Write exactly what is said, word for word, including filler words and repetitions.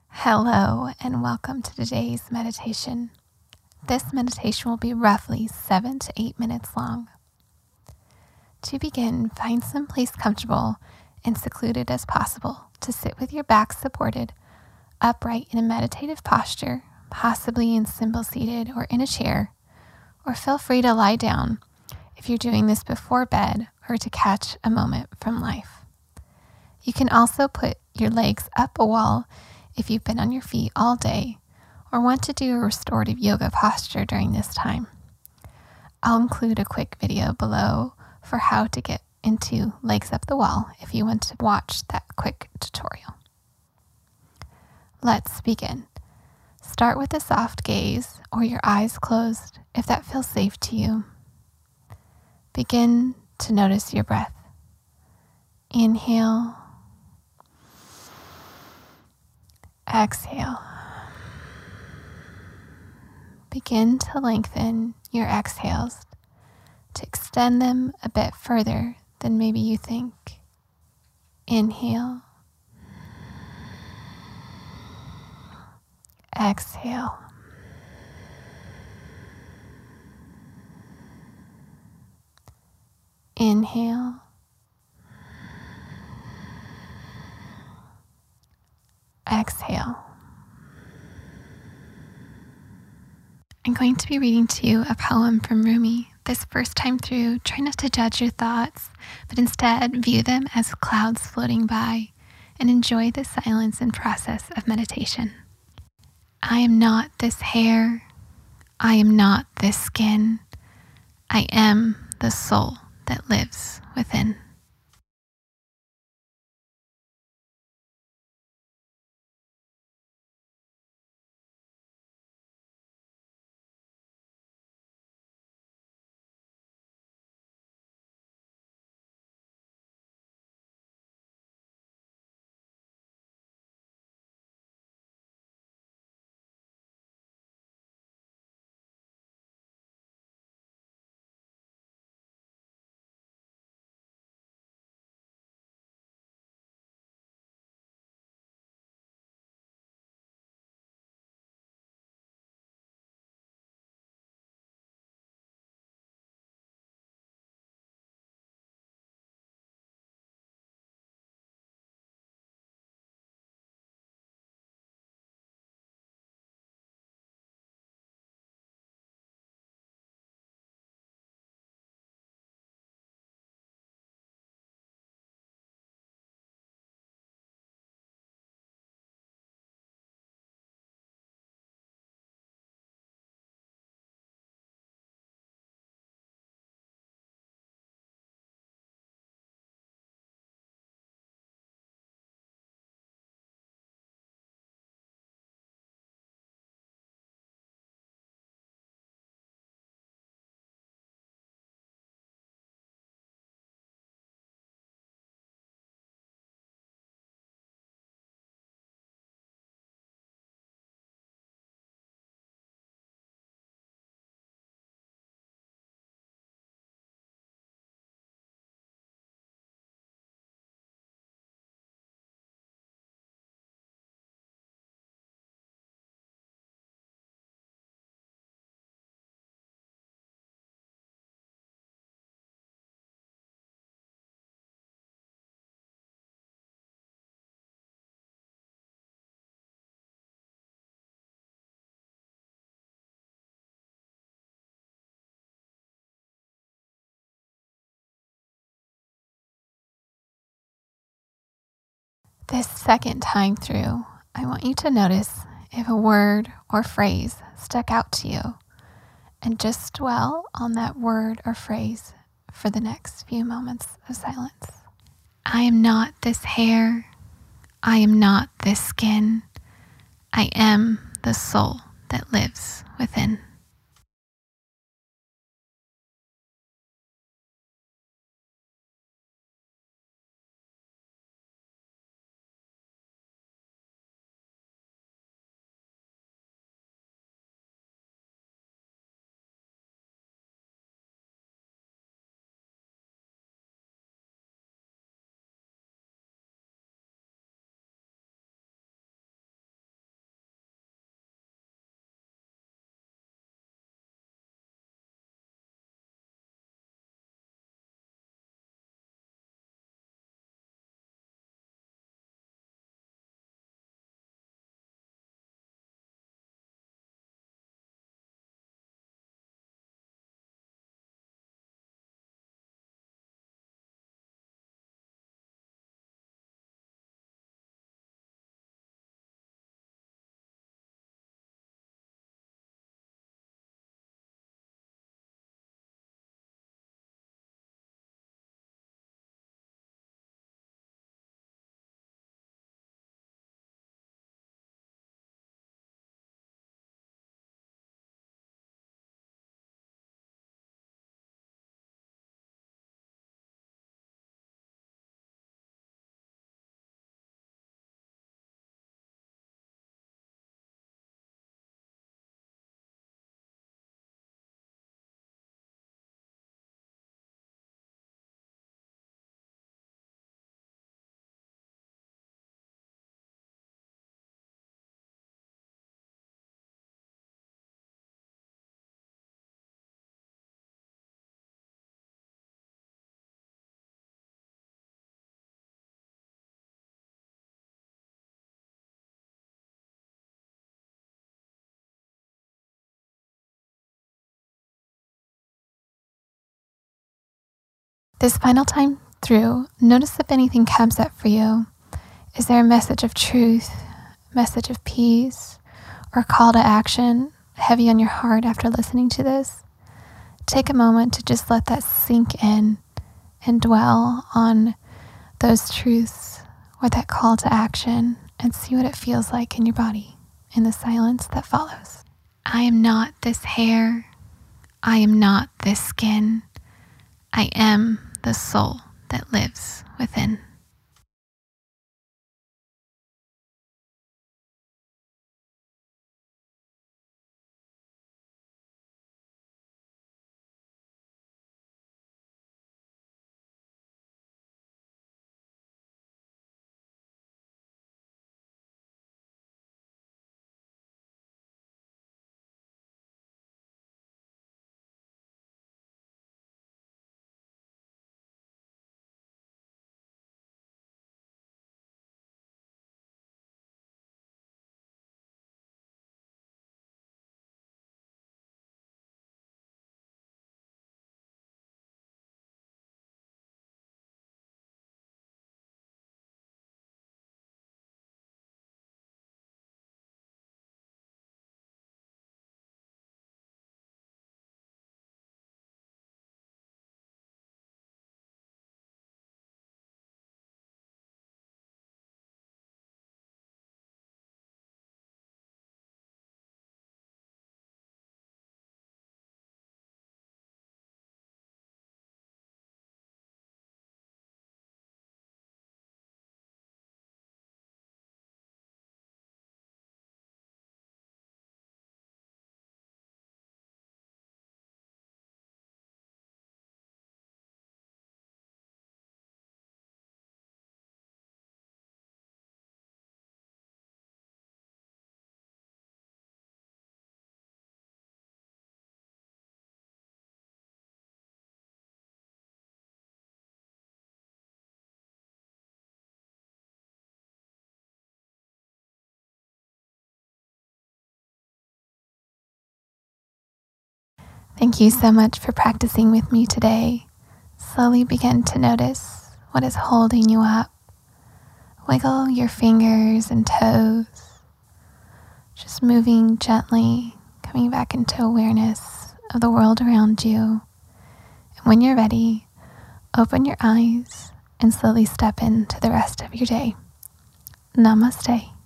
Hello and welcome to today's meditation. This meditation will be roughly seven to eight minutes long. To begin, find some place comfortable and secluded as possible to sit with your back supported, upright in a meditative posture, possibly in simple seated or in a chair, or feel free to lie down if you're doing this before bed or to catch a moment from life. You can also put your legs up a wall if you've been on your feet all day or want to do a restorative yoga posture during this time. I'll include a quick video below for how to get into legs up the wall if you want to watch that quick tutorial. Let's begin. Start with a soft gaze or your eyes closed if that feels safe to you. Begin to notice your breath. Inhale. Exhale. Begin to lengthen your exhales to extend them a bit further than maybe you think. Inhale. Exhale. Inhale. Exhale. I'm going to be reading to you a poem from Rumi. This first time through, try not to judge your thoughts, but instead view them as clouds floating by and enjoy the silence and process of meditation. I am not this hair. I am not this skin. I am the soul that lives within. This second time through, I want you to notice if a word or phrase stuck out to you and just dwell on that word or phrase for the next few moments of silence. I am not this hair. I am not this skin. I am the soul that lives within. This final time through, notice if anything comes up for you. Is there a message of truth, message of peace, or call to action heavy on your heart after listening to this? Take a moment to just let that sink in and dwell on those truths or that call to action and see what it feels like in your body in the silence that follows. I am not this hair. I am not this skin. I am the soul that lives within. Thank you so much for practicing with me today. Slowly begin to notice what is holding you up. Wiggle your fingers and toes, just moving gently, coming back into awareness of the world around you. And when you're ready, open your eyes and slowly step into the rest of your day. Namaste.